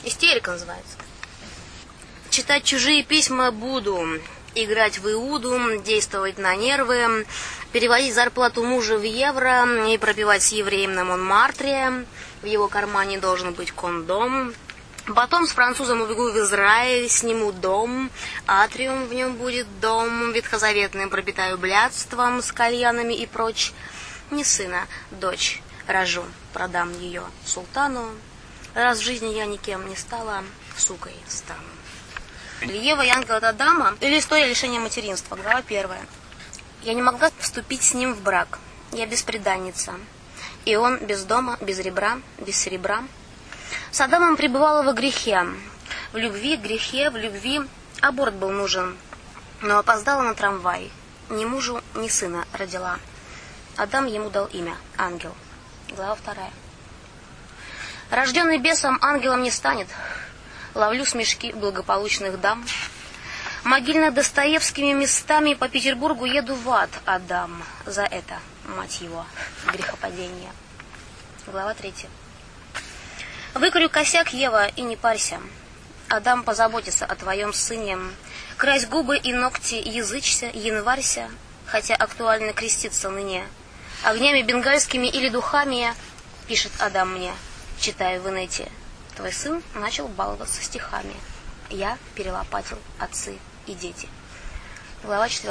Истерика называется. Читать чужие письма буду, играть в Иуду, действовать на нервы, переводить зарплату мужа в евро и пропивать с евреем на Монмартре. В его кармане должен быть кондом. Потом с французом убегу в Израиль, сниму дом, атриум, в нем будет дом, ветхозаветным пропитаю блядством с кальянами и прочь. Не сына, дочь рожу, продам ее султану. Раз в жизни я никем не стала, сукой стану. Ева и ангел от Адама, или история лишения материнства, глава 1. Я не могла вступить с ним в брак, я бесприданница. И он без дома, без ребра, без серебра. С Адамом пребывала во грехе. В любви, грехе, в любви аборт был нужен. Но опоздала на трамвай. Ни мужу, ни сына родила. Адам ему дал имя – Ангел. Глава 2. Рожденный бесом ангелом не станет. Ловлю смешки благополучных дам. Могильно Достоевскими местами по Петербургу еду в ад, Адам. За это, мать его, грехопадение. Глава 3. Выкурю косяк, Ева, и не парься. Адам позаботится о твоем сыне. Крась губы и ногти, язычься, январься, хотя актуально креститься ныне. Огнями бенгальскими или духами, пишет Адам мне, читаю в инете. Твой сын начал баловаться стихами. Я перелопатил отцы и дети. Глава 4.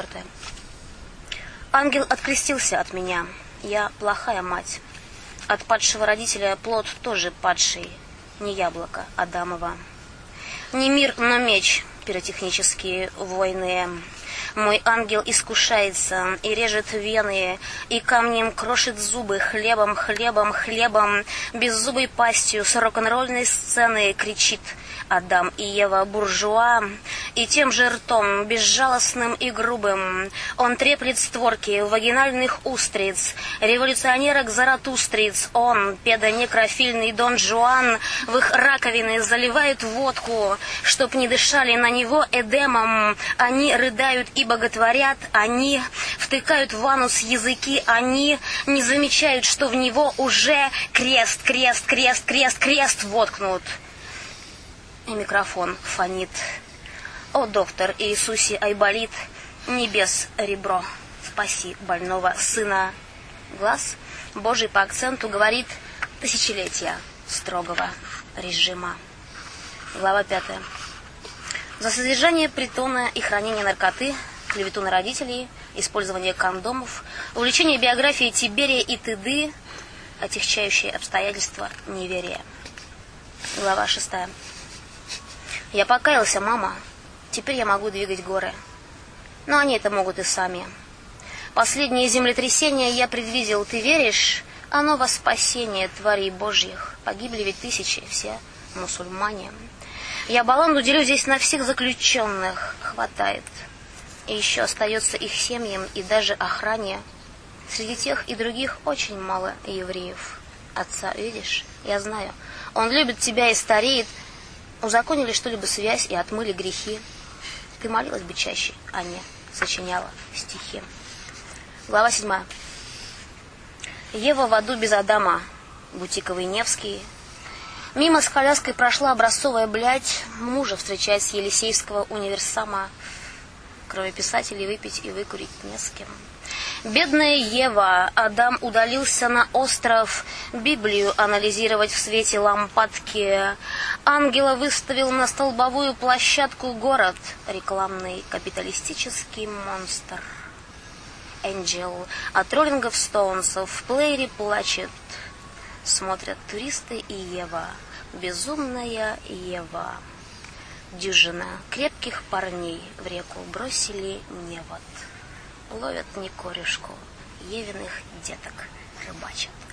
Ангел открестился от меня. Я плохая мать. От падшего родителя плод тоже падший. Не яблоко Адамова. Не мир, но меч. Пиротехнические войны. Мой ангел искушается и режет вены, и камнем крошит зубы, хлебом, хлебом, хлебом, беззубой пастью с рок-н-ролльной сцены кричит Адам и Ева буржуа, и тем же ртом, безжалостным и грубым, он треплет створки вагинальных устриц, революционерок заратустриц, он, педонекрофильный Дон Жуан, в их раковины заливает водку, чтоб не дышали на него эдемом, они рыдают и боготворят, они втыкают в анус языки, они не замечают, что в него уже крест, крест, крест, крест, крест воткнут. И микрофон фонит. О, доктор Иисусе Айболит, небес ребро, спаси больного сына. Глаз Божий по акценту говорит тысячелетия строгого режима. Глава 5. За содержание притона и хранение наркоты, клевету на родителей, использование кондомов, увлечение биографией Тиберия и Тыды, отягчающие обстоятельства неверия. Глава 6. Я покаялся, мама. Теперь я могу двигать горы. Но они это могут и сами. Последнее землетрясение я предвидел. Ты веришь? Оно во спасение тварей Божьих. Погибли ведь тысячи, все мусульмане. Я баланду делю здесь на всех заключенных. Хватает. И еще остается их семьям и даже охране. Среди тех и других очень мало евреев. Отца видишь? Я знаю. Он любит тебя и стареет. Узаконили что-либо связь и отмыли грехи. Ты молилась бы чаще, а не сочиняла стихи. Глава 7. Ева в аду без Адама. Бутиковый Невский. Мимо с коляской прошла образцовая блядь. Мужа встречать с Елисейского универсама. Кроме писателей выпить и выкурить не с кем. Бедная Ева, Адам удалился на остров Библию анализировать в свете лампадки. Ангела выставил на столбовую площадку город, рекламный капиталистический монстр. Энджел от Роллингов Стоунсов в плеере плачет. Смотрят туристы и Ева, безумная Ева. Дюжина крепких парней в реку бросили невод. Ловят не корешку, Евиных деток рыбачат.